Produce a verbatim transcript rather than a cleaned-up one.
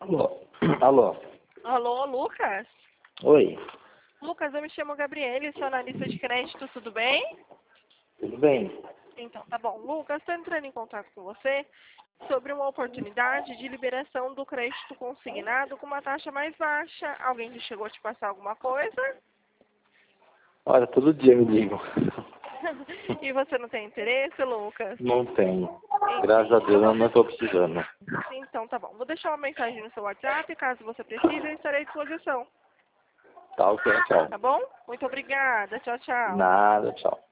Alô? Alô? Alô, Lucas? Oi, Lucas, eu me chamo Gabriele, sou analista de crédito, tudo bem? tudo bem? Então, tá bom. Lucas, estou entrando em contato com você sobre uma oportunidade de liberação do crédito consignado com uma taxa mais baixa. Alguém que chegou a te passar alguma coisa? Olha, todo dia me ligam. E você não tem interesse, Lucas? Não tenho. Graças a Deus eu não estou precisando. Então, tá bom. Vou deixar uma mensagem no seu WhatsApp, caso você precise, eu estarei à disposição. Tá, ok, tchau. Tá bom? Muito obrigada. Tchau, tchau. Nada, tchau.